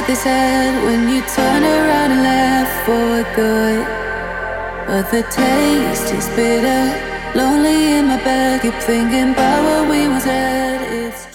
what they said when you turn around and left for good. But the taste is bitter, lonely in my bed, keep thinking about what we once had. It's